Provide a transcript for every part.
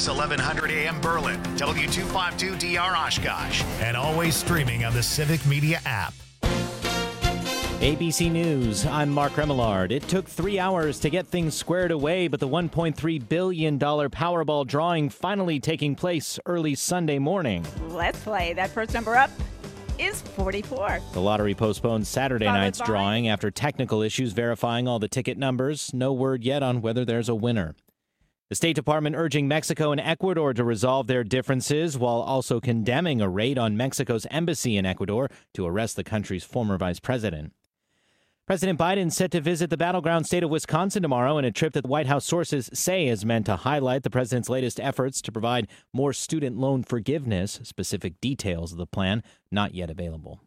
KFRS 1100 AM Berlin, W252DR Oshkosh, and always streaming on the Civic Media app. ABC News, I'm Mark Remillard. It took 3 hours to get things squared away, but the $1.3 billion Powerball drawing finally taking place early Sunday morning. Let's play. That first number up is 44. The lottery postponed Saturday night's drawing after technical issues verifying all the ticket numbers. No word yet on whether there's a winner. The State Department urging Mexico and Ecuador to resolve their differences while also condemning a raid on Mexico's embassy in Ecuador to arrest the country's former vice president. President Biden set to visit the battleground state of Wisconsin tomorrow in a trip that White House sources say is meant to highlight the president's latest efforts to provide more student loan forgiveness. Specific details of the plan not yet available.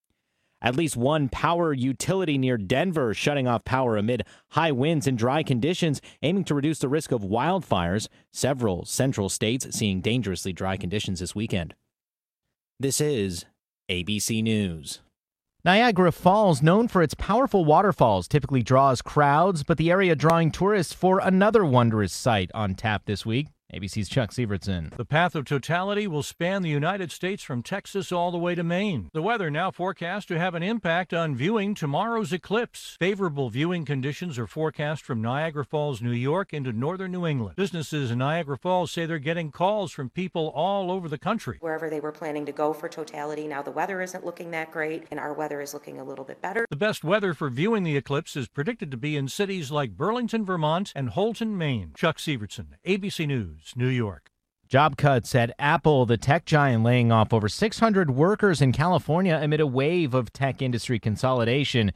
At least one power utility near Denver shutting off power amid high winds and dry conditions, aiming to reduce the risk of wildfires. Several central states seeing dangerously dry conditions this weekend. This is ABC News. Niagara Falls, known for its powerful waterfalls, typically draws crowds, but the area drawing tourists for another wondrous sight on tap this week. ABC's Chuck Sievertson. The path of totality will span the United States from Texas all the way to Maine. The weather now forecast to have an impact on viewing tomorrow's eclipse. Favorable viewing conditions are forecast from Niagara Falls, New York into northern New England. Businesses in Niagara Falls say they're getting calls from people all over the country. Wherever they were planning to go for totality, now the weather isn't looking that great, and our weather is looking a little bit better. The best weather for viewing the eclipse is predicted to be in cities like Burlington, Vermont, and Holton, Maine. Chuck Sievertson, ABC News, New York. Job cuts at Apple, the tech giant, laying off over 600 workers in California amid a wave of tech industry consolidation.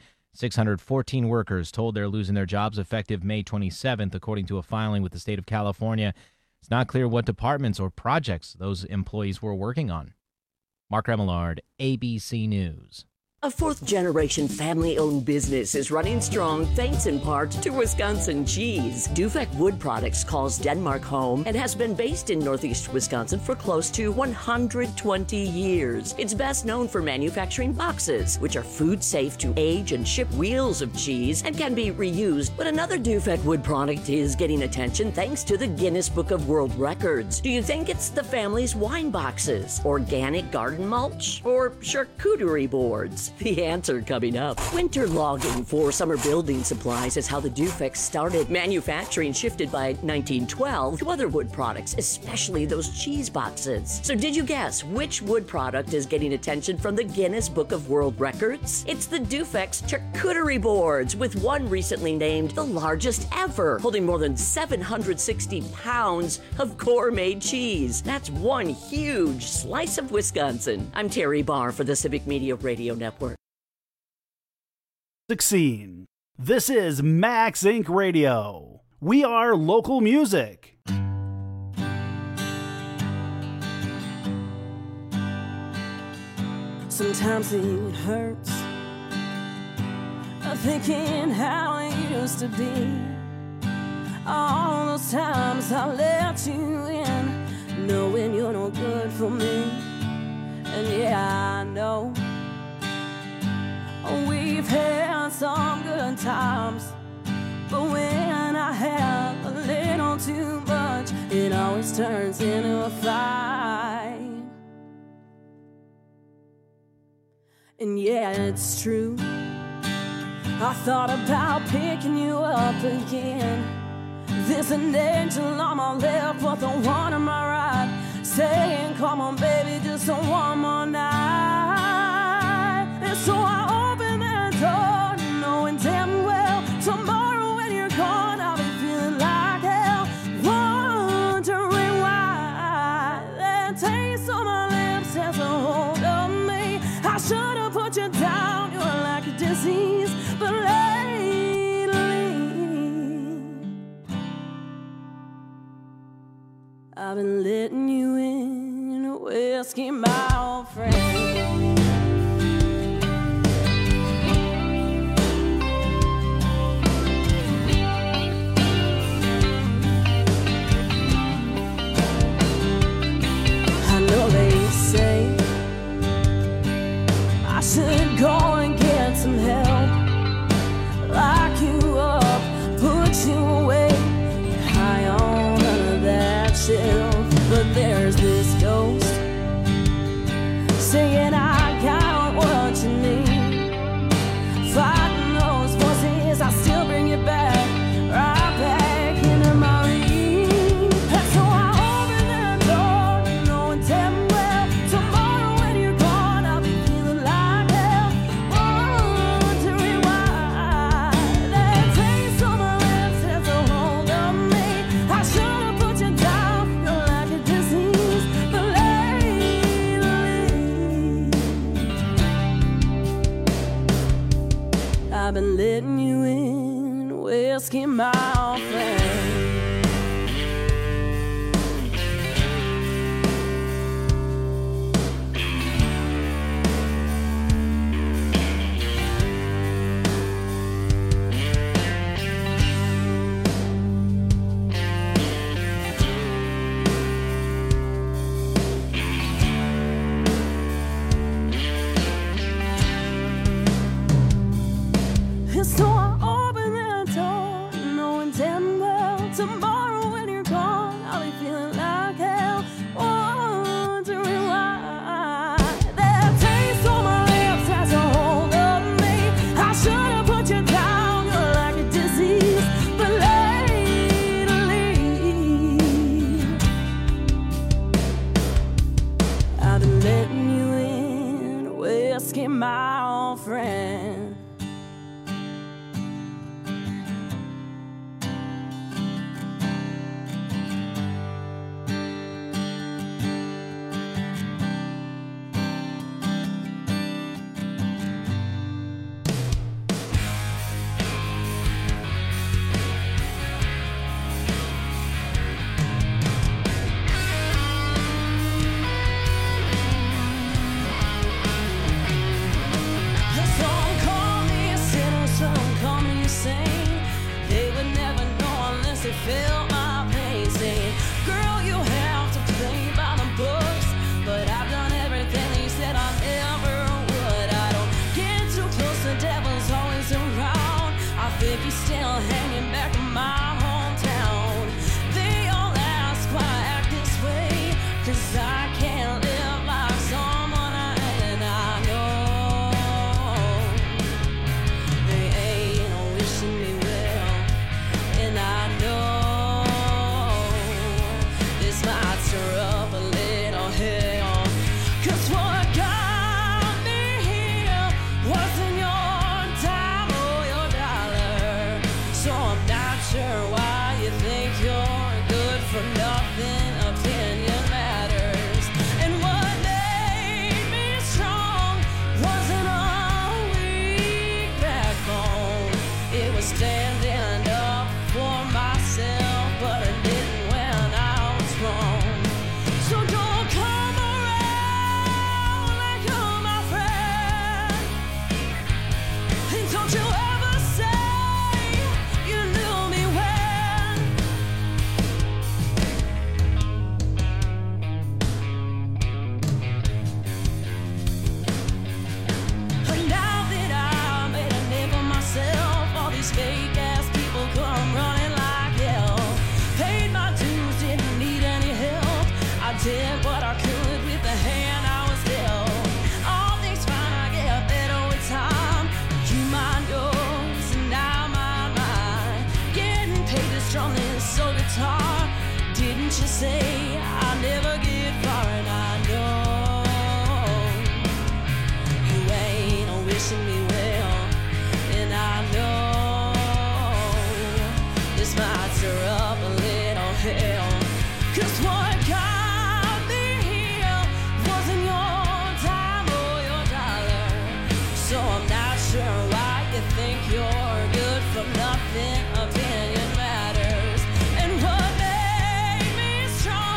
614 workers told they're losing their jobs effective May 27th, according to a filing with the state of California. It's not clear what departments or projects those employees were working on. Mark Remillard, ABC News. A fourth-generation family-owned business is running strong thanks in part to Wisconsin cheese. Dufek Wood Products calls Denmark home and has been based in northeast Wisconsin for close to 120 years. It's best known for manufacturing boxes, which are food safe to age and ship wheels of cheese and can be reused. But another Dufek Wood product is getting attention thanks to the Guinness Book of World Records. Do you think it's the family's wine boxes, organic garden mulch, or charcuterie boards? The answer coming up. Winter logging for summer building supplies is how the Dufek started. Manufacturing shifted by 1912 to other wood products, especially those cheese boxes. So did you guess which wood product is getting attention from the Guinness Book of World Records? It's the Dufek's charcuterie boards, with one recently named the largest ever, holding more than 760 pounds of gourmet cheese. That's one huge slice of Wisconsin. I'm Terry Barr for the Civic Media Radio Network. 16. This is Max Inc. Radio. We are local music. Sometimes it hurts thinking how it used to be. All those times I let you in, knowing you're no good for me. And yeah, I know we've had some good times, but when I have a little too much, it always turns into a fight. And yeah, it's true, I thought about picking you up again. There's an angel on my left, but the one on my right, saying, come on baby, just one more night. And so I open that door, knowing damn well tomorrow when you're gone, I'll be feeling like hell, wondering why that taste on my lips has a hold of me. I should have put you down, you're like a disease, but lately I've been letting you in, whiskey, my old friend. I know they say I should go and get some help, lock you up, put you away, high on none of that shit. But there's this ghost saying I got what you need. Fighting those voices, I still bring you back, right back into my reach. And so I open that door, knowing damn well tomorrow when you're gone, I'll be feeling like hell, wondering why that taste on my lips has a hold on me. I should have put you down, you're like a disease, but lately I've been letting you in, whiskey my friend. And so I open that door, knowing damn well tomorrow when you're gone, I'll be feeling like hell, wondering why that taste on my lips has a hold on me. I should have put you down, you're like a disease, but lately I've been letting you in, whiskey my old friend. Some call me a sinner, some call me a saint. They would never know unless they felt my pain. Saying, girl, you have to play by the books, but I've done everything that you said I never would. I don't get too close, the devil's always around. I think he's still hanging back in my hometown. They all ask why I act this way, 'cause I can't live like someone I ain't, and I know they ain't wishing me well, and I know this might stir up a little hell. 'Cause what got me here wasn't your time or your dollar, so I'm not sure why you think you're good for nothing. Opinion matters, and what made me strong wasn't a weak backbone. It was standing up for myself, but I didn't when I was wrong. So don't come around like you're my friend, and don't you ever say you knew me when. And now that I made a name for myself, all these fake ass people come running like hell. Paid my dues, didn't need any help. I did what I could with the hand I was dealt. All things fine, I get better with time. You mind yours, and I mind mine. Getting paid to strum this soul guitar. Didn't you say I never get far? And I know you ain't wishing me well, and I know this might stir up a little hell. 'Cause what got me here wasn't your time or your dollar, so I'm not sure why you think you're good for nothing. Opinion matters, and what made me strong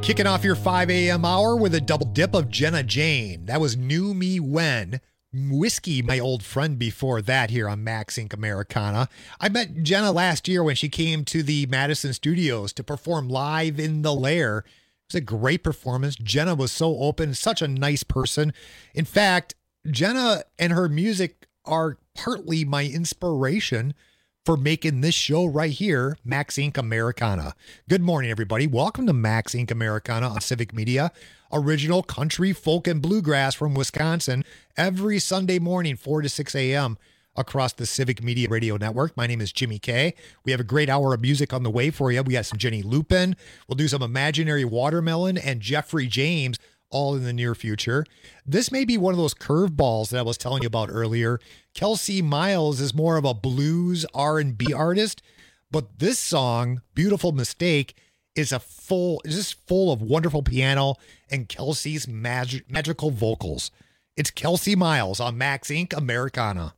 Kicking off your 5 a.m. hour with a double dip of Jenna Jane. That was Knew Me When. Whiskey, my old friend before that here on Max Inc. Americana. I met Jenna last year when she came to the Madison Studios to perform live in the Lair. It was a great performance. Jenna was so open, such a nice person. In fact, Jenna and her music are partly my inspiration for making this show right here, Max Inc. Americana. Good morning, everybody. Welcome to Max Inc. Americana on Civic Media. Original country, folk, and bluegrass from Wisconsin every Sunday morning, 4 to 6 a.m. across the Civic Media Radio Network. My name is Jimmy K. We have a great hour of music on the way for you. We got some Jenny Lupin. We'll do some Imaginary Watermelon and Jeffrey James all in the near future. This may be one of those curveballs that I was telling you about earlier. Kelsey Miles is more of a blues R&B artist, but this song, Beautiful Mistake, is just full of wonderful piano and Kelsey's magical vocals. It's Kelsey Miles on Max Inc. Americana.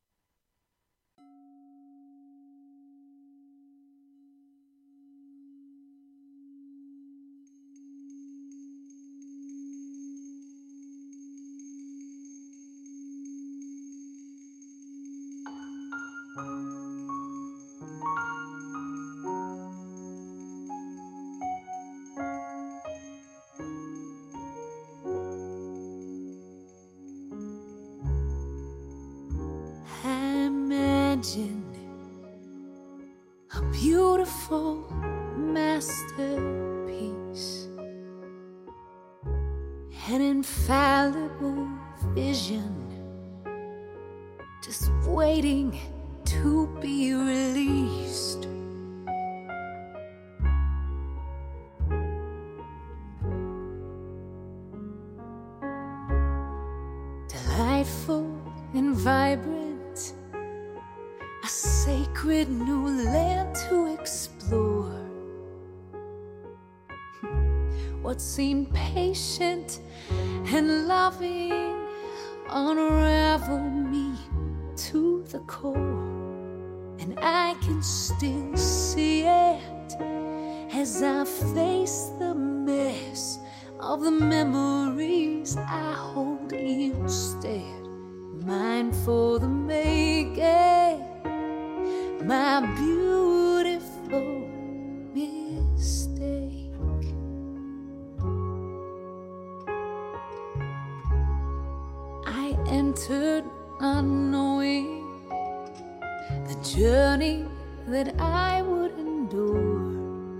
Imagine a beautiful masterpiece, an infallible vision, just waiting to be released. Delightful and vibrant, a sacred new land to explore. What seemed patient and loving unravel me to the core, and I can still see it as I face the mess of the memories I hold instead. Mine for the making, my beautiful mistake. I entered unknowing the journey that I would endure.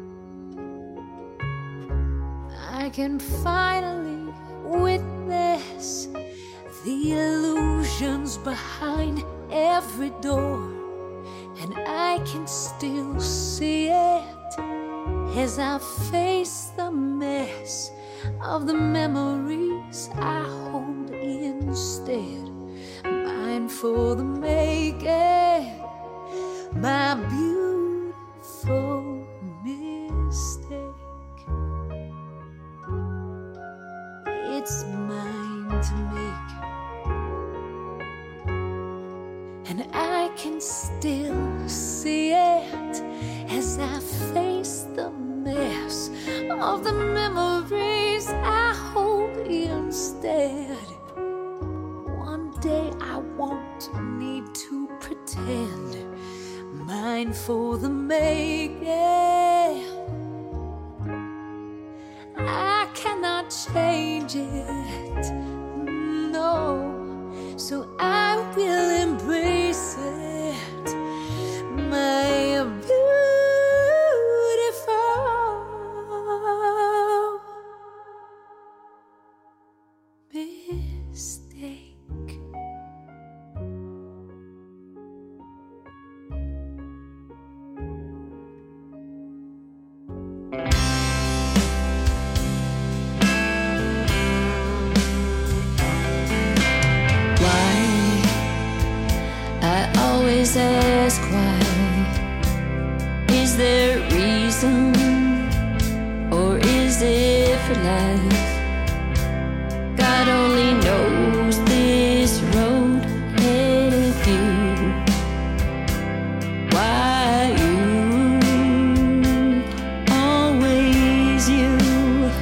I can finally witness the illusions behind every door, and I can still see it as I face the mess of the memories I hold instead. Mine for the making, my beautiful mistake. It's mine to make, and I can still see it as I face the mess of the memories I hold instead. One day I won't need to pretend. Mine for the making, I cannot change it, no. So I will embrace it, my beautiful mistake. Always ask why. Is there a reason, or is it for life? God only knows this road ahead of you. Why you, always you.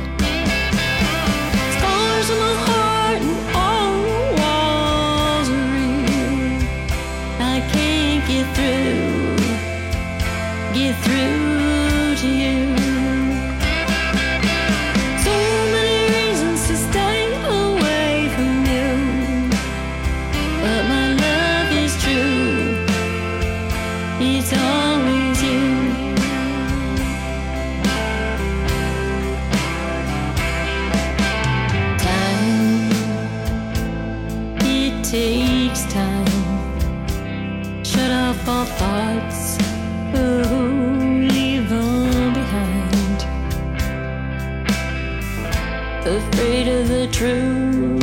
afraid of the truth.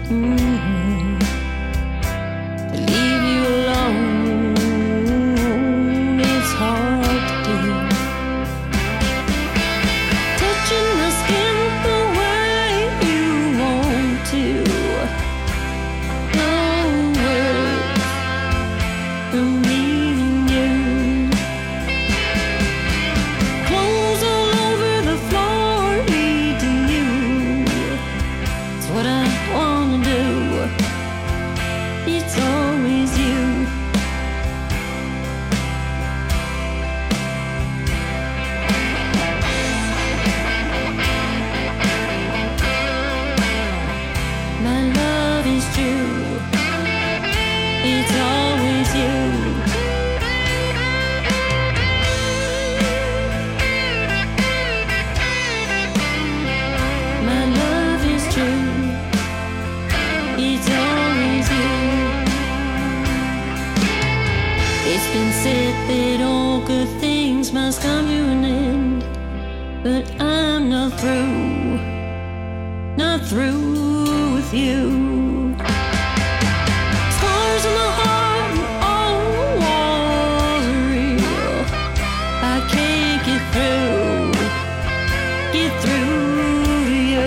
To leave you alone, it's hard to do. Touching my skin the way you want to. No words from me and you. Clothes all over the floor leading you. It's what I wanna do. It's always you. My love is true. It's always you. My love is true. It's always you. It's been said that all good things must come to an end, but I'm not through. Not through with you. Scars on the heart and all the walls are real. I can't get through to you.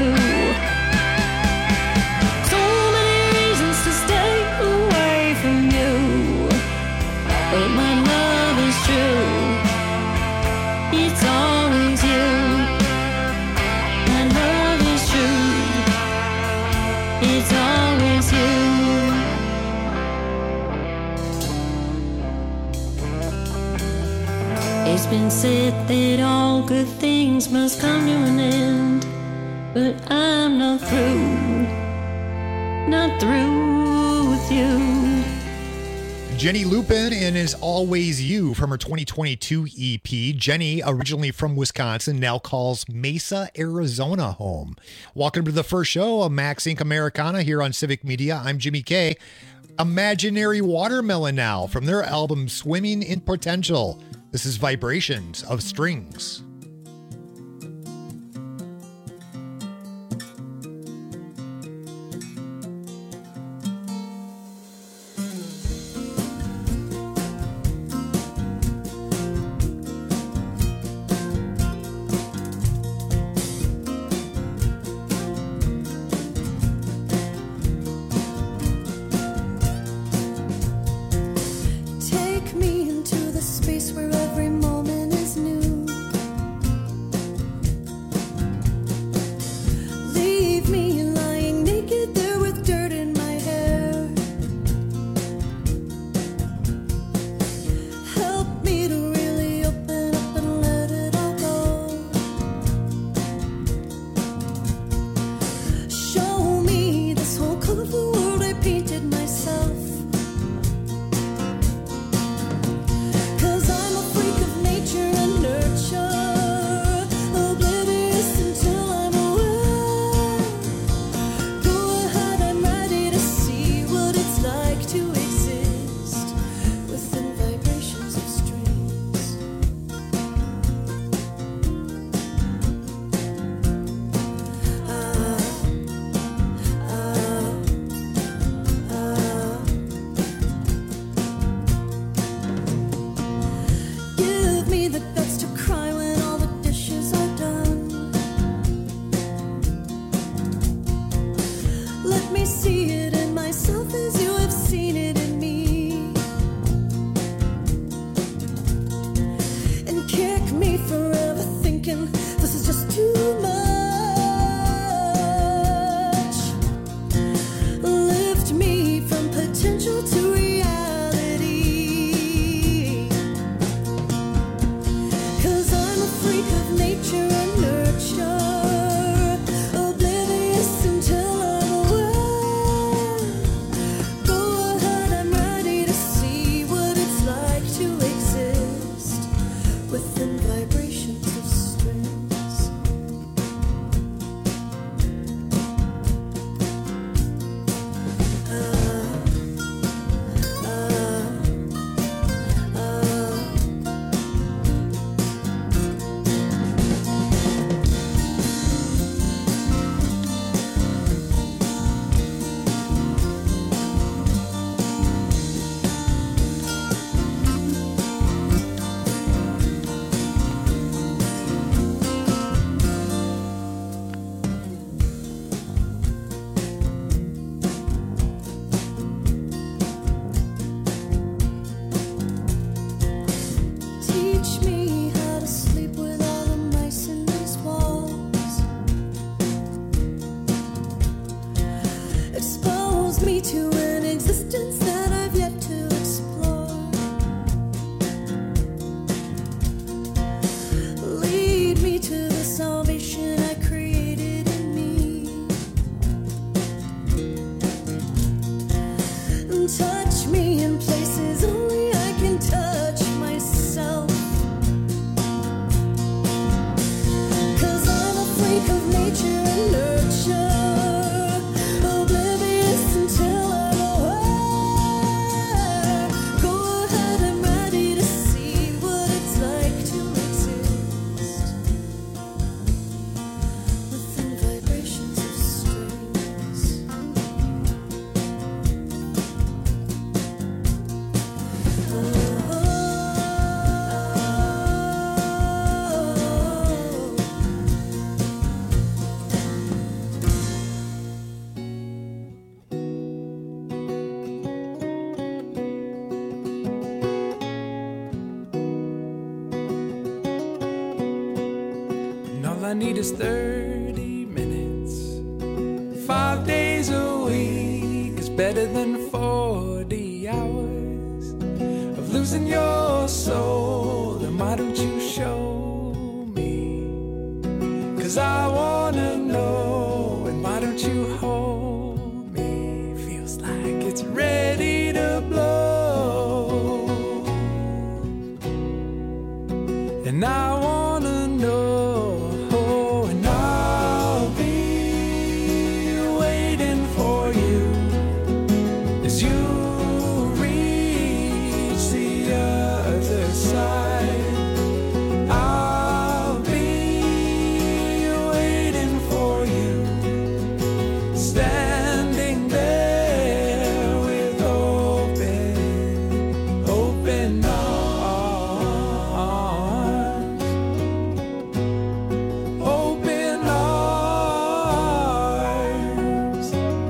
So many reasons to stay away from you, but my love is true. It's always you. My love is true. It's always you. It's been said that all good things must come to an end, but I'm not through with you. Jenny Lupin and Is Always You from her 2022 EP. Jenny, originally from Wisconsin, now calls Mesa, Arizona home. Welcome to the first show of Max Inc. Americana here on Civic Media. I'm Jimmy K. Imaginary Watermelon now from their album Swimming in Potential. This is Vibrations of Strings. Take me into the space where every moment is new. I need is 30 minutes. 5 days a week is better than 40 hours of losing your soul. Then why don't you show me? 'Cause I wanna know. And why don't you hold me? Feels like it's ready to blow. And I wanna know. And I'll be waiting for you as you reach the other side. I'll be waiting for you, standing there with open arms, open arms.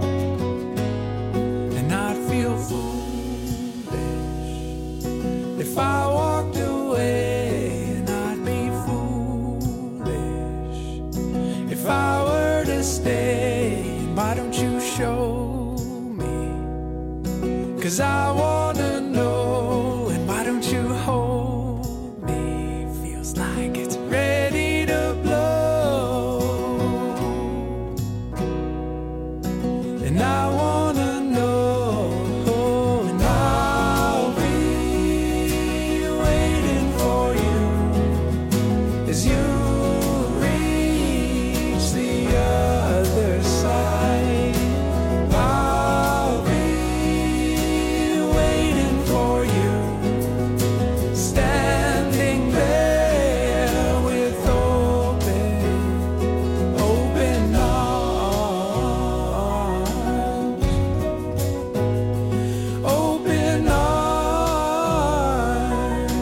And I'd feel foolish if I walked away, and I'd be foolish if I were to stay. Why don't you show me? 'Cause I wanna know. And why don't you hold me? Feels like it's ready to blow. And I wanna know. And I'll be waiting for you as you reach the other side. I'll be waiting for you, standing there with open arms, open arms.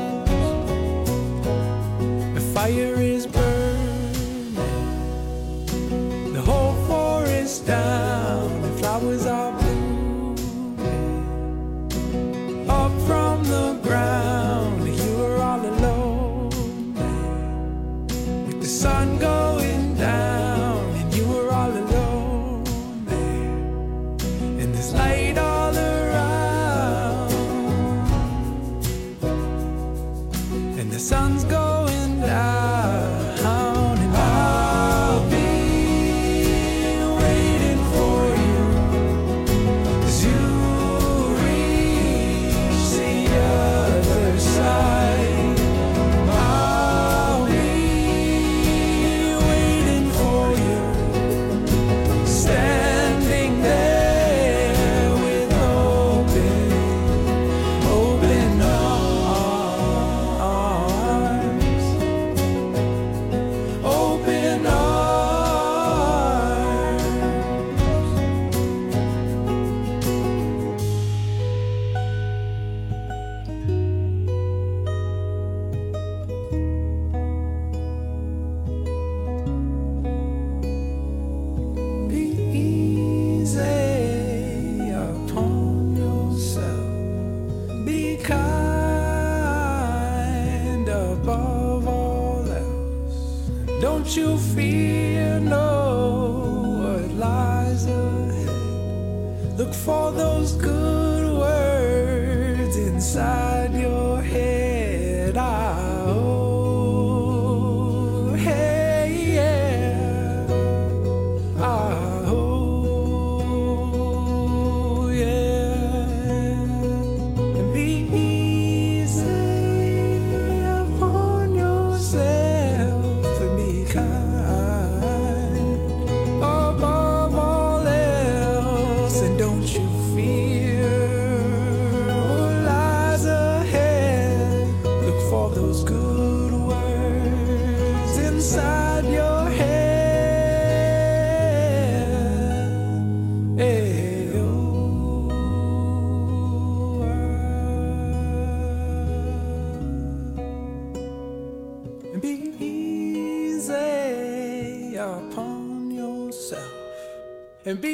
The fire is burning, the whole forest down, and flowers are blooming. Up from the ground, you were all alone, with the sun going down, and you were all alone there. And there's light all around, and the sun's going down. And I'll be waiting for you as you reach the other side. I'll be waiting for you, standing there with open arms, open arms. Be easy upon yourself. Be kind above all else. Don't you fear no what lies ahead. Look for those good words inside your head. Oh, hey, yeah. Oh, yeah. And be easy upon yourself, and be kind above all else. And don't you fear what lies ahead. Look for those good words inside your head. Hey, oh. And be easy upon yourself, and be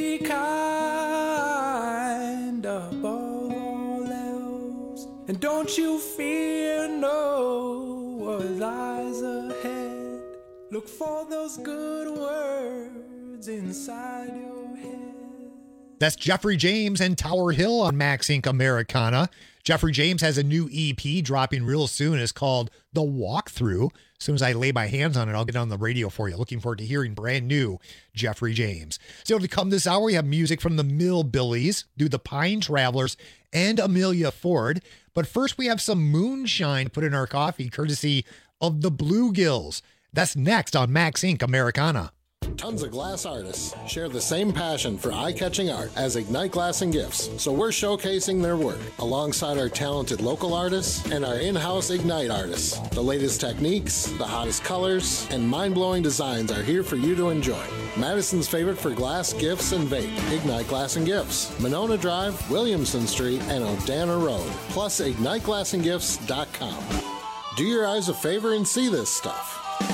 kind above all else. And don't you fear no what lies ahead. Look Look for those good words inside your head. That's Jeffrey James and Tower Hill on Max Inc. Americana. Jeffrey James has a new EP dropping real soon. It's called The Walkthrough. As soon as I lay my hands on it, I'll get it on the radio for you. Looking forward to hearing brand new Jeffrey James. Still to come this hour, we have music from the Millbillies, Do the Pine Travelers, and Amelia Ford. But first, we have some moonshine put in our coffee, courtesy of the Bluegills. That's next on Max Inc. Americana. Tons of glass artists share the same passion for eye-catching art as Ignite Glass and Gifts, so we're showcasing their work alongside our talented local artists and our in-house Ignite artists. The latest techniques, the hottest colors, and mind-blowing designs are here for you to enjoy. Madison's favorite for glass, gifts, and vape, Ignite Glass and Gifts, Monona Drive, Williamson Street, and Odana Road, plus IgniteGlassandGifts.com. Do your eyes a favor and see this stuff.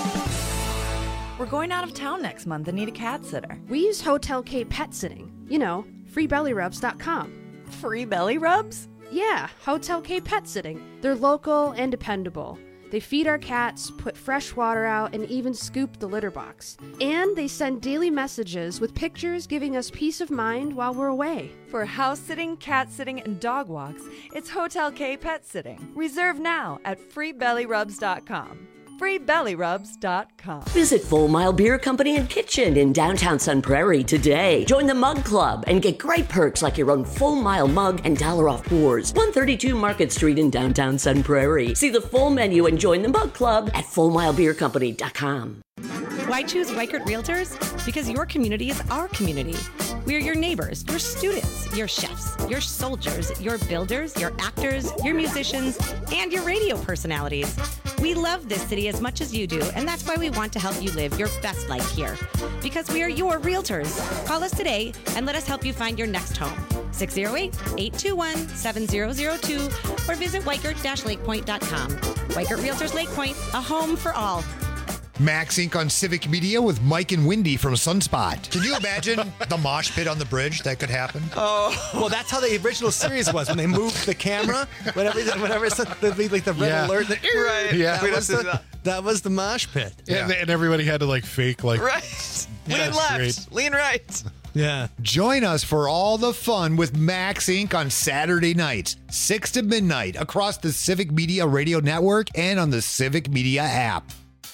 We're going out of town next month and need a cat sitter. We use Hotel K Pet Sitting. You know, freebellyrubs.com. Free belly rubs? Yeah, Hotel K Pet Sitting. They're local and dependable. They feed our cats, put fresh water out, and even scoop the litter box. And they send daily messages with pictures giving us peace of mind while we're away. For house sitting, cat sitting, and dog walks, it's Hotel K Pet Sitting. Reserve now at freebellyrubs.com. freebellyrubs.com. Visit Full Mile Beer Company and Kitchen in downtown Sun Prairie today. Join the Mug Club and get great perks like your own Full Mile mug and $1 off pours. 132 Market Street in downtown Sun Prairie. See the full menu and join the Mug Club at fullmilebeercompany.com. Why choose Weichert Realtors? Because your community is our community. We are your neighbors, your students, your chefs, your soldiers, your builders, your actors, your musicians, and your radio personalities. We love this city as much as you do, and that's why we want to help you live your best life here. Because we are your realtors. Call us today and let us help you find your next home. 608-821-7002 or visit Weichert-lakepoint.com. Weichert Realtors Lake Point, a home for all. Max Inc. on Civic Media with Mike and Wendy from Sunspot. Can you imagine the mosh pit on the bridge that could happen? Oh, well, that's how the original series was when they moved the camera. Whenever it's like the red alert. Right. Yeah. That was the mosh pit. Yeah. And everybody had to fake right. Lean left. Great. Lean right. Yeah. Join us for all the fun with Max Inc. on Saturday nights, 6 to midnight, across the Civic Media Radio Network and on the Civic Media app.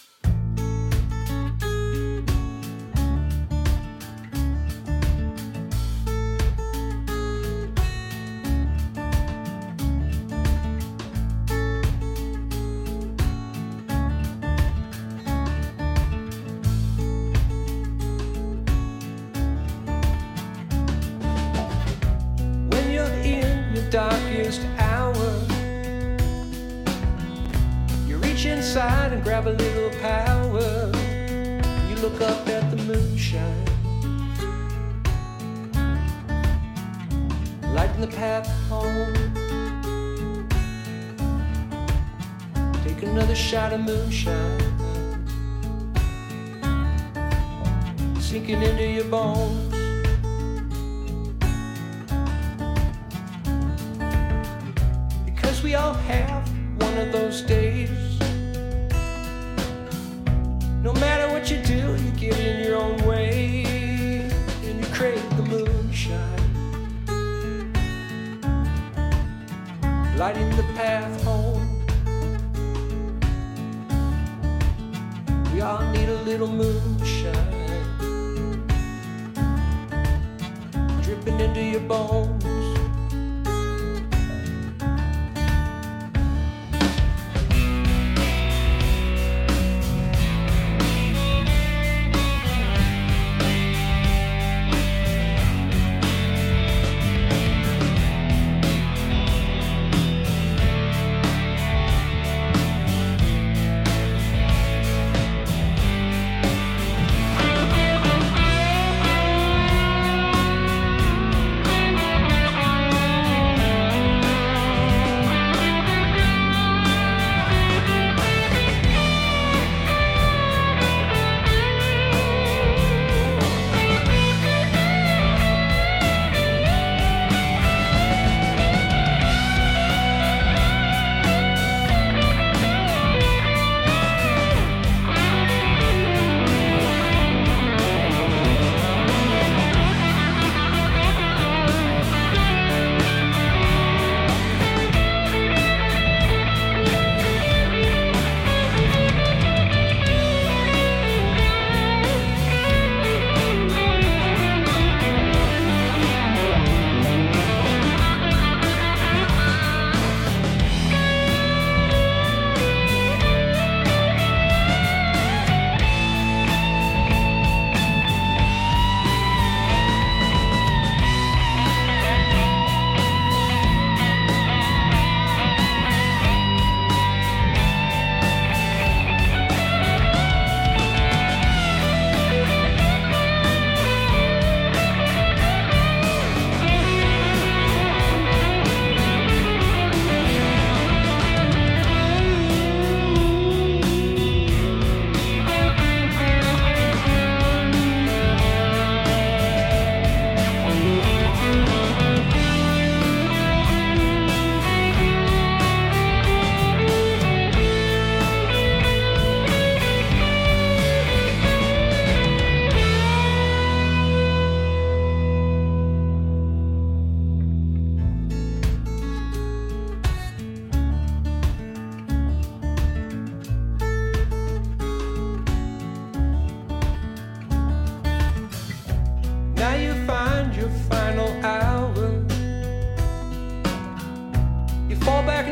Darkest hour, you reach inside and grab a little power. You look up at the moonshine, lighting the path home. Take another shot of moonshine, sinking into your bones. We all have one of those days. No matter what you do, you get in your own way and you crave the moonshine, lighting the path home. We all need a little moonshine, dripping into your bones.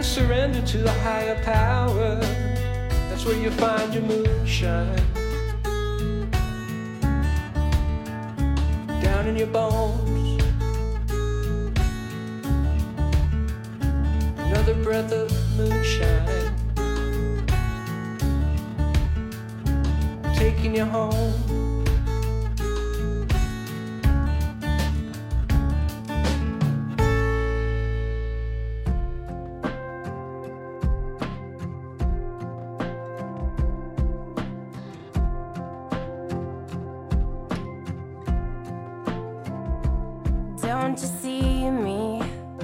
surrender to the higher power. That's where you find your moonshine. Down in your bones. Another breath of moonshine. Taking you home. Don't you see me?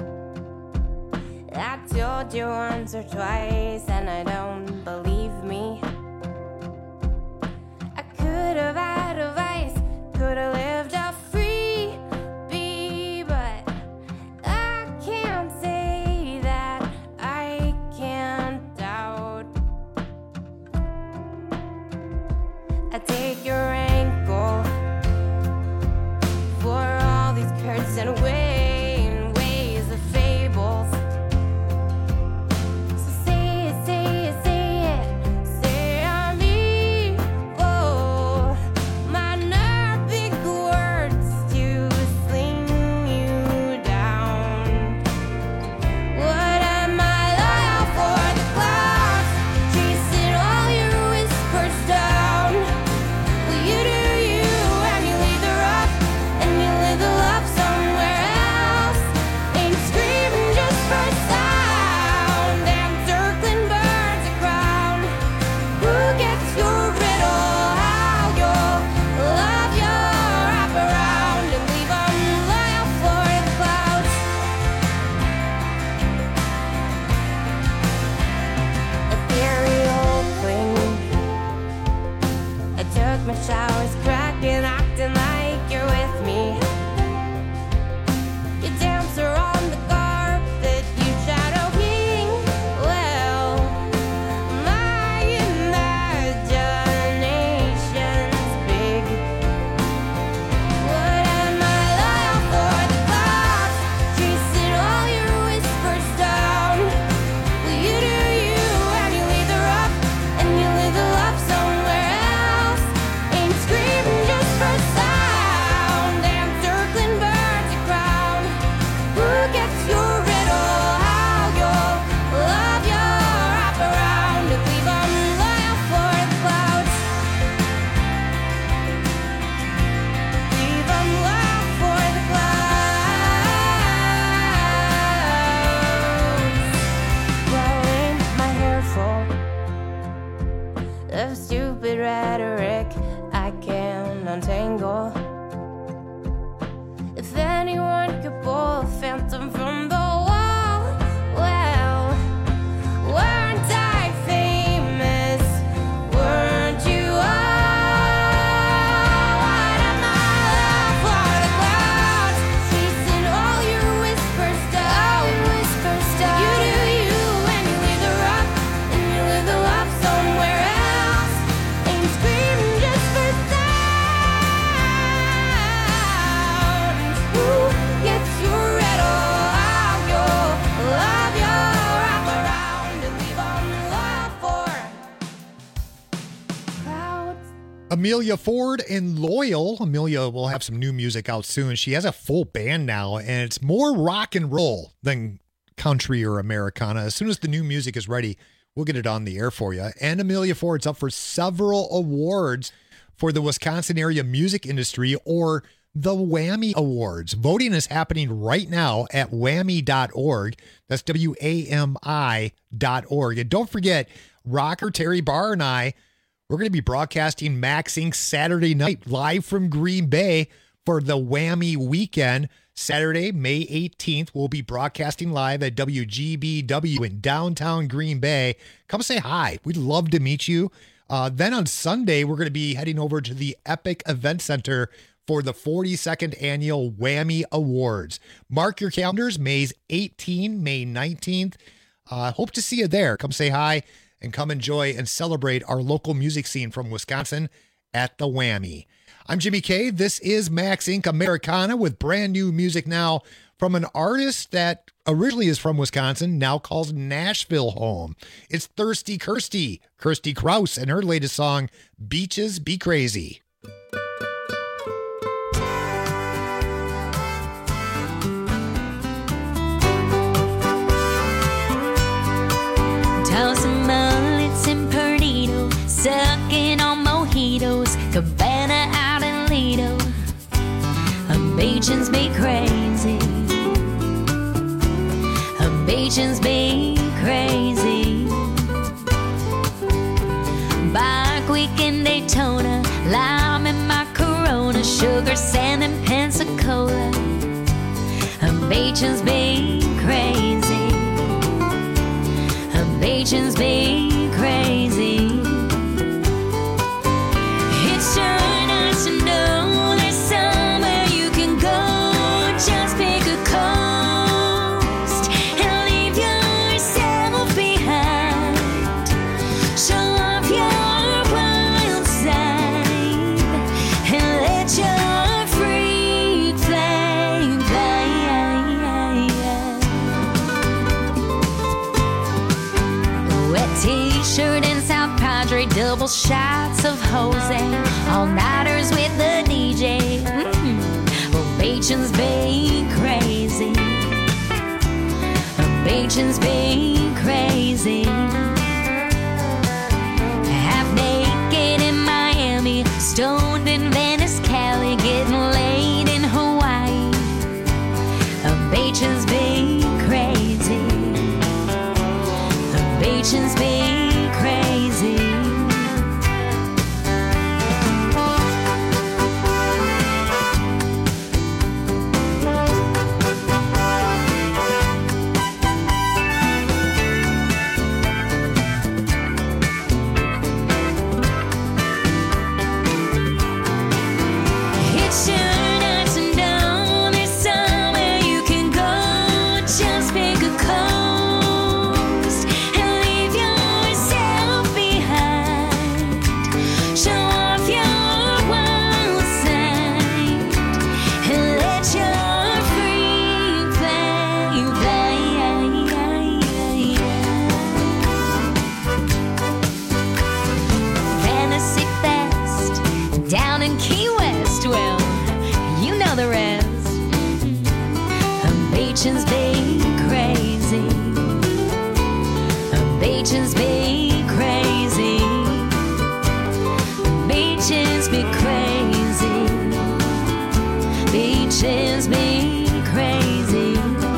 I told you once or twice, and I don't believe me. I could have had advice, could have lived a free bee, but I can't say that I can't doubt. I take your ankle for all these curves and ways of fables. So say it, say it, say it, say I'm evil. My nerve big words to sling you down. What am I loyal for? The clouds chasing all your whispers down. Will you do you and you leave the rough and you live the love somewhere else? Ain't screaming just for sound and circling birds a crown. Who gets your riddle? How you'll love your wrap around and leave 'em loyal for the clouds. Ethereal cling. I took my showers cracking, acting like you're with me. You dance around the carpet, you shadow king. Well, my imagination's big. What am I loyal for? The clouds chasing all your whispers down. Will you do you and you leave the rough and you live the love somewhere else? Ain't screaming just for sound and circling birds a crown. Who gets your riddle? How you'll love your wrap around and leave 'em loyal for the clouds. Leave 'em loyal for the clouds. Blowing my hair full of stupid rhetoric I can't untangle. If anyone could pull a phantom from the wall, well, weren't I famous? Weren't you all? What am I for? The clouds chasing all your whispers down. You do you and you leave the rough and you live the love somewhere else. Ain't screaming just for sound. Who gets your riddle? How you'll love your wrap around and leave 'em loyal for clouds. Amelia Ford and Loyal. Amelia will have some new music out soon. She has a full band now, and it's more rock and roll than country or Americana. As soon as the new music is ready, we'll get it on the air for you. And Amelia Ford's up for several awards for the Wisconsin area music industry, or the Whammy Awards. Voting is happening right now at whammy.org. That's WAMI.org. And don't forget, rocker Terry Barr and I, we're going to be broadcasting Max Inc. Saturday night live from Green Bay for the Whammy weekend. Saturday, May 18th, we'll be broadcasting live at WGBW in downtown Green Bay. Come say hi. We'd love to meet you. Then on Sunday, we're going to be heading over to the Epic Event Center for the 42nd Annual Whammy Awards. Mark your calendars, May 18th, May 19th. Hope to see you there. Come say hi and come enjoy and celebrate our local music scene from Wisconsin at the Whammy. I'm Jimmy K. This is Max Inc. Americana with brand new music now from an artist that originally is from Wisconsin, now calls Nashville home. It's Thirsty Kirsty Krause, and her latest song, Beaches Be Crazy. Tossing mullets and Perdido, sucking on mojitos, Cabana out in Lido. Beaches be crazy. Beaches be crazy. Bike week in Daytona, lime in my Corona, sugar, sand, and Pensacola. Beaches be crazy. Beaches be crazy. It's sure nice to know there's somewhere you can go. Just pick a coast and leave yourself behind. Show off your wild side and let your freak flame fly. Wet t-shirt and South Padre, double shots of Jose, all-nighters with the DJ. Well, Beaches be crazy. Beaches be crazy. Half naked in Miami, stoned in Venice, Cali, getting laid in Hawaii. Beaches be crazy. Beaches be crazy. It's sure nice to know there's somewhere you can go. Just pick a coast and leave yourself behind. Show off your wild side and let your freak flame fly. Fantasy Fest down in Key West. Well, you know the rest. Beaches be crazy. Beaches be crazy. Beaches be crazy. Beaches be crazy.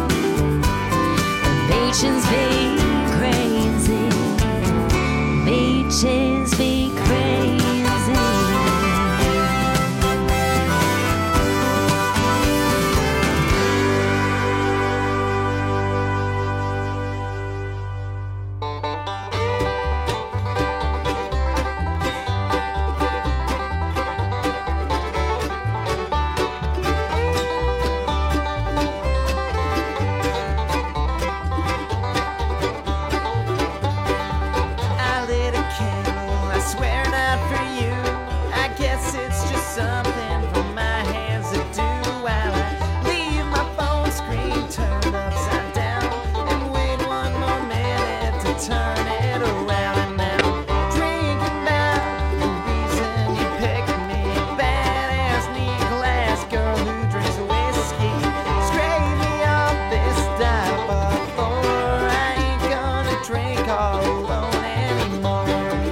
Beaches be crazy. Beaches be crazy. I lit a candle, I swear not for you. I guess it's just something for my hands to do while I leave my phone screen turned upside down and wait one more minute to turn it around. And now drinking about the reason you picked me, badass knee glass girl who drinks whiskey. Scrape me off this dive bar floor. I ain't gonna drink all alone anymore.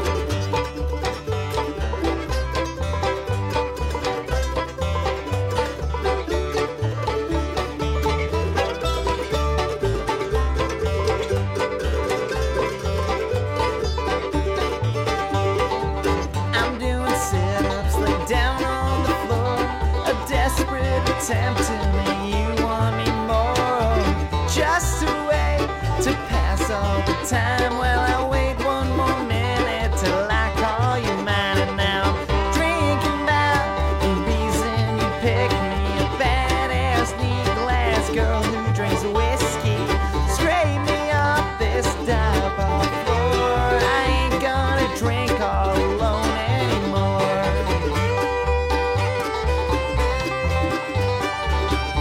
I'm doing sit-ups, lay down on the floor, a desperate attempt to make you want me more. Just a way to pass all the time. Well, I wait one more minute till I call you mine. And now drinking about the reason you picked me, a badass knee glass girl who drinks whiskey. Scrape me off this dive bar floor. I ain't gonna drink all alone anymore.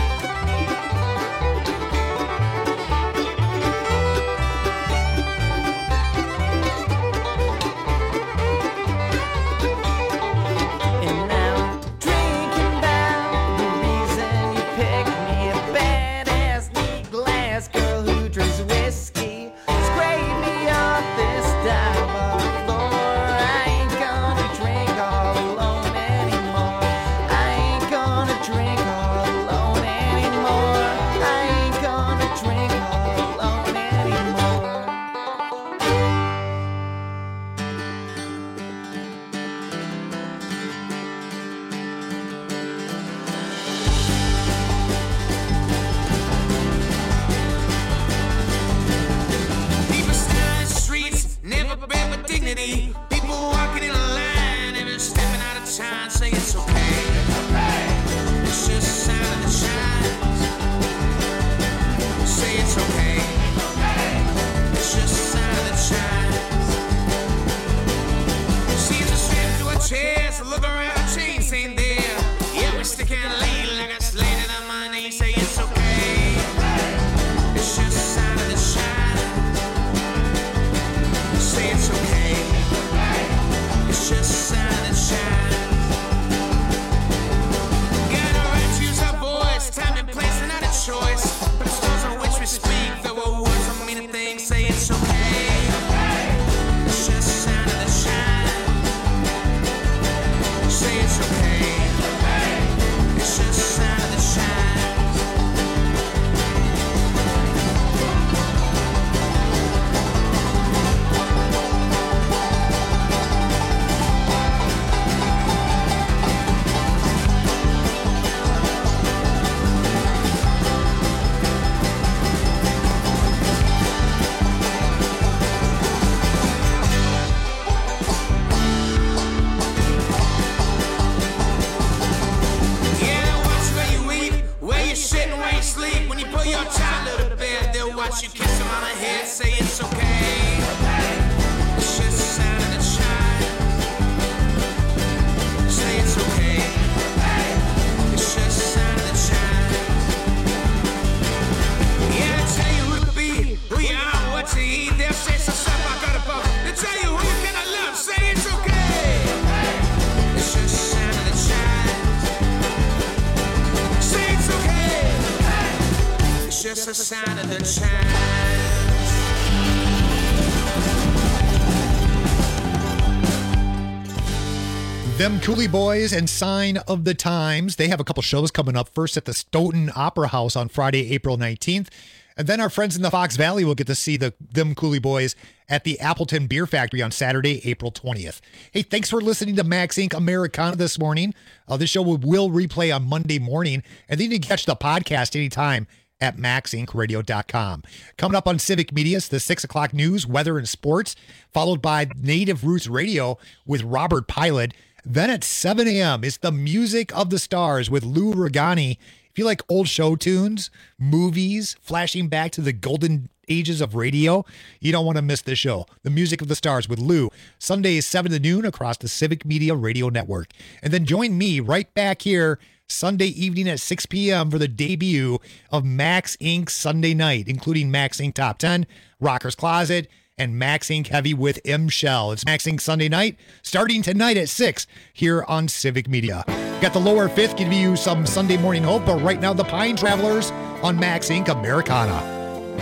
they can't lean like a slate in the money. Say it's okay. It's just a sign of the shine. Say it's okay. It's just a sign of the shine. Got a right to use our voice, time and place, and not a choice. But the stores on which we speak, though our words don't mean a thing. Say it's okay. It's just a sign of the shine. Say it's okay. It's just a sign of the shine. Sleep. When you put your child to bed, they'll watch you kiss them on the head. Say it's okay. It's just a sign of the shine. Say it's okay. It's just a sign of the shine. Yeah, they tell you who to be, who you are, what to eat. They'll say some stuff I got above. They tell you who you're gonna love. Say it's okay. It's just a sign of the shine. Say it's okay. It's just a sign of the change. Them Cooley Boys and Sign of the Times. They have a couple shows coming up. First at the Stoughton Opera House on Friday, April 19th. And then our friends in the Fox Valley will get to see them Cooley Boys at the Appleton Beer Factory on Saturday, April 20th. Hey, thanks for listening to Max Inc. Americana this morning. This show will replay on Monday morning. And then you can catch the podcast anytime at maxincradio.com. Coming up on Civic Media, it's the 6 o'clock news, weather, and sports, followed by Native Roots Radio with Robert Pilot. Then at 7 a.m., it's the Music of the Stars with Lou Regani. If you like old show tunes, movies, flashing back to the golden ages of radio, you don't want to miss this show. The Music of the Stars with Lou, Sundays 7 to noon across the Civic Media Radio Network. And then join me right back here Sunday evening at 6 p.m. for the debut of Max Inc. Sunday Night, including Max Inc. Top 10, Rocker's Closet, and Max Inc. Heavy with M. Shell. It's Max Inc. Sunday Night, starting tonight at 6 here on Civic Media. Got the Lower Fifth giving you some Sunday morning hope, but right now the Pine Travelers on Max Inc. Americana.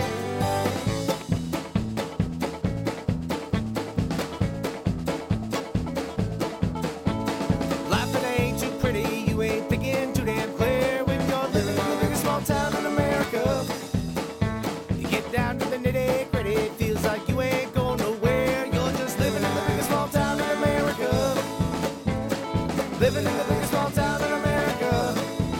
Living in the biggest small town in America.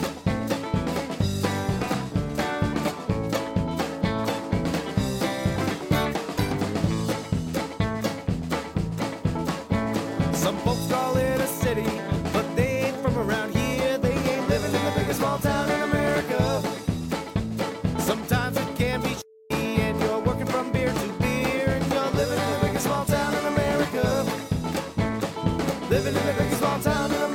Some folks call it a city, but they ain't from around here. They ain't living in the biggest small town in America. Sometimes it can be shitty, and you're working from beer to beer, and you're living in the biggest small town in America. Living in the biggest small town in America.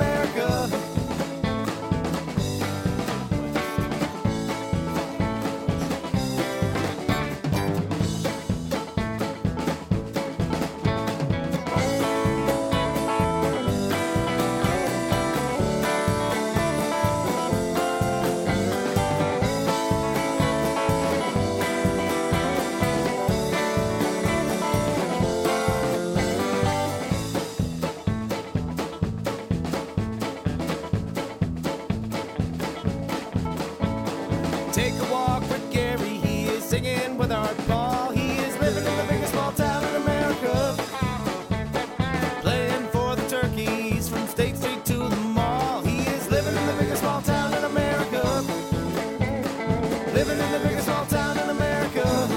Take a walk with Gary, he is singing with Art Paul. He is living in the biggest small town in America. Playing for the Turkeys from State Street to the mall. He is living in the biggest small town in America. Living in the biggest small town in America.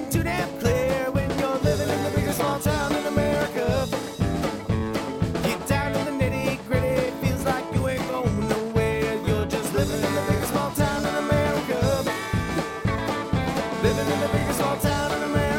too damn clear when you're living in the biggest small town in America. Get down to the nitty gritty, feels like you ain't going nowhere. You're just living in the biggest small town in America. Living in the biggest small town in America.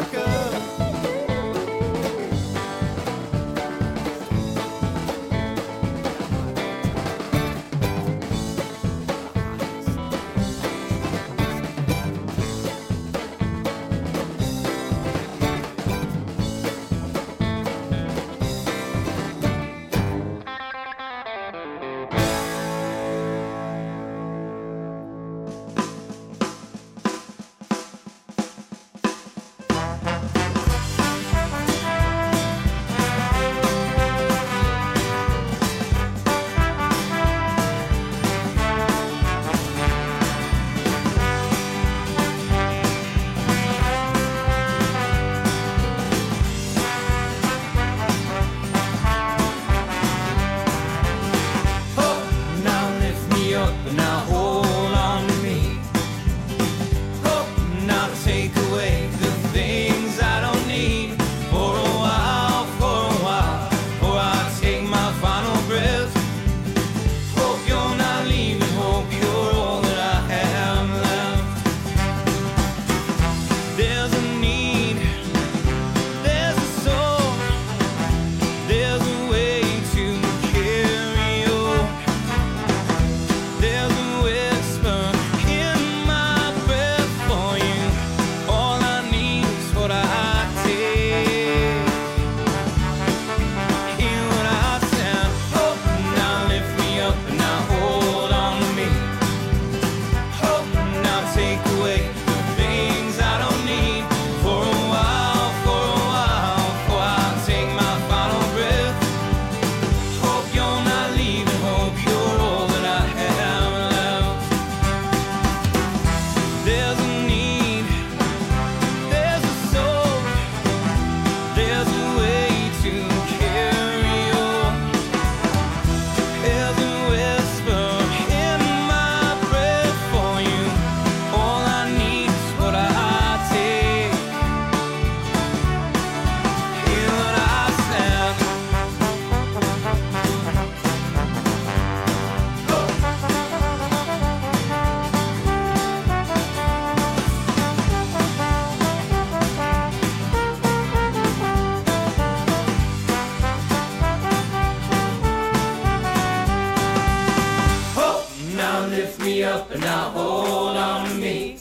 up and now hold on to me.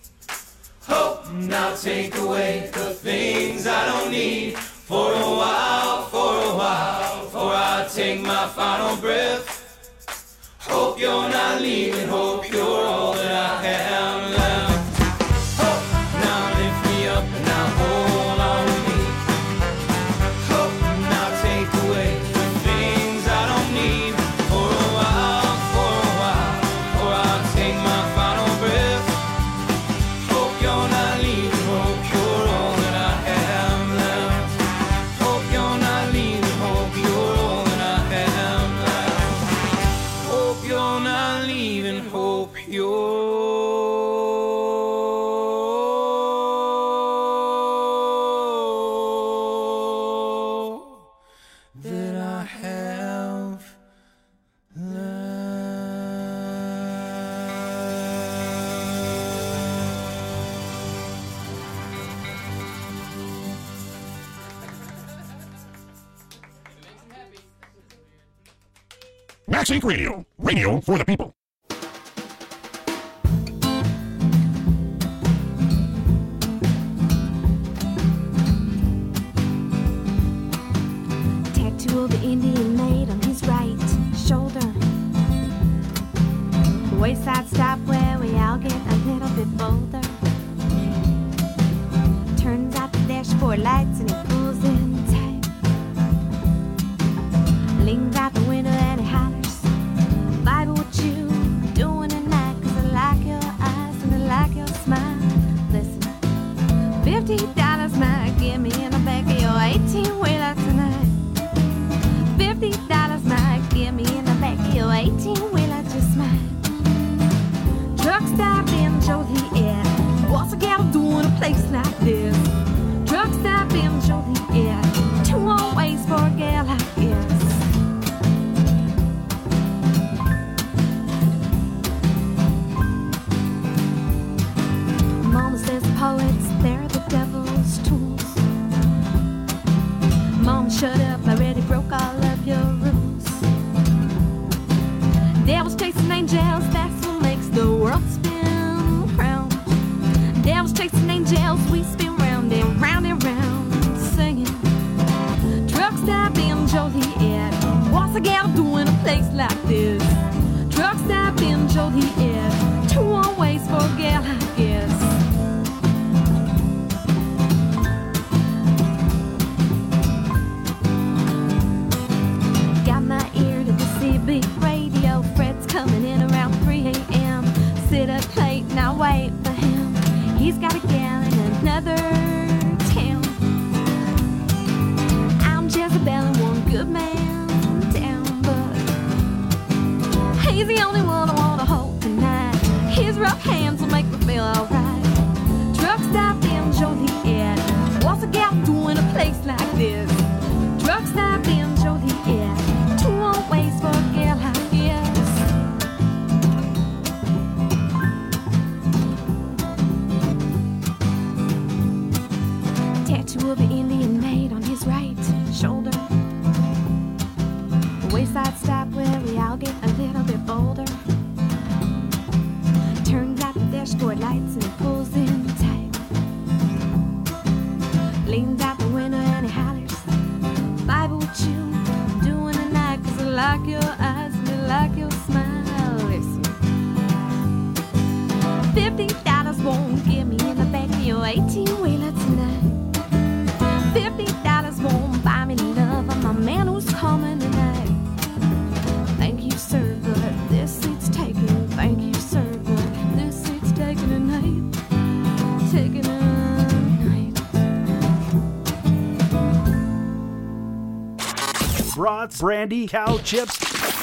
Hope now take away the things I don't need for a while, before I take my final breath. Hope you're not leaving, hope you're all that I have left. Hope now lift me up and now hold on to me. Hope now take away the things I don't need for a while, before I take my final breath. Hope you're not leaving, hope you're all that I have left. Hope you're not leaving, hope you're all that I have left. Hope you're not leaving, hope you're that I have Max Inc. Radio. Radio for the people. Tattoo of the Indian maid on his right shoulder. Wayside stop where we all get a little bit bolder. Turns out the dashboard lights and he pulls in tight. Leans out the window and he hollers, "Baby, what you doing tonight? 'Cause I like your eyes and I like your smile. Listen, $50 might get me in the back of your 18-wheeler tonight. $50 might get me in the back of your 18-wheeler, just mine. Truck stop in Joliet. What's a gal doing a place like this? place like this. Truck stop in Joliet, 2 one ways for a gal, I guess. Got my ear to the CB radio, Fred's coming in around 3 a.m. Sit up late and I wait for him. He's got a gal in another town. I'm Jezebel and one good man down, but he's the only one I want to hold tonight. His rough hands will make me feel alright. Truck stop in Joliet, what's a gal doing a place like this? Truck stop in Joliet, 2 one ways for a gal, I guess. Tattoo of an Indian maid on his right shoulder. Wayside stop where we all get a little bit bolder. Turns out the dashboard lights and it pulls in tight. Leans out the window and he hollers, Bible, what you doing tonight? 'Cause I like your eyes and I like your smile. Listen, $50 won't give me in the back of your 18-wheeler tonight. $50 won't buy me love. I'm a man who's coming tonight. Thank you, sir, but this seat's taken. Thank you, sir, but this seat's taken tonight. Taken tonight. Brats, brandy, cow chips,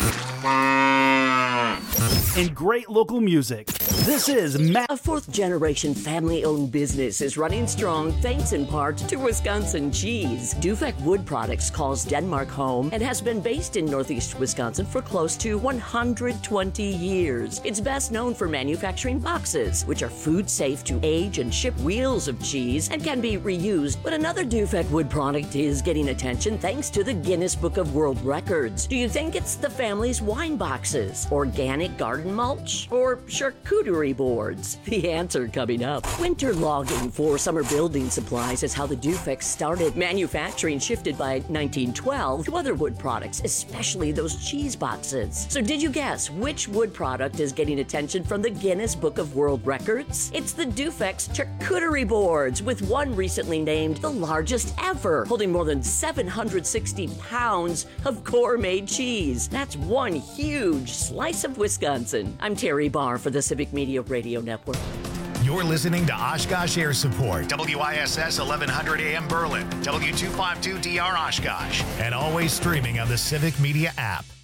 and great local music. This is A fourth-generation family-owned business is running strong thanks in part to Wisconsin cheese. Dufek Wood Products calls Denmark home and has been based in Northeast Wisconsin for close to 120 years. It's best known for manufacturing boxes, which are food-safe to age and ship wheels of cheese and can be reused. But another Dufek Wood product is getting attention thanks to the Guinness Book of World Records. Do you think it's the family's wine boxes, organic garden mulch, or charcuterie boards? The answer coming up. Winter logging for summer building supplies is how the Dufek started. Manufacturing shifted by 1912 to other wood products, especially those cheese boxes. So did you guess which wood product is getting attention from the Guinness Book of World Records? It's the Dufek's charcuterie boards, with one recently named the largest ever, holding more than 760 pounds of gourmet cheese. That's one huge slice of Wisconsin. I'm Terry Barr for the Civic Media Radio Network. You're listening to Oshkosh Air Support, WISS 1100 AM Berlin, W252DR Oshkosh, and always streaming on the Civic Media app.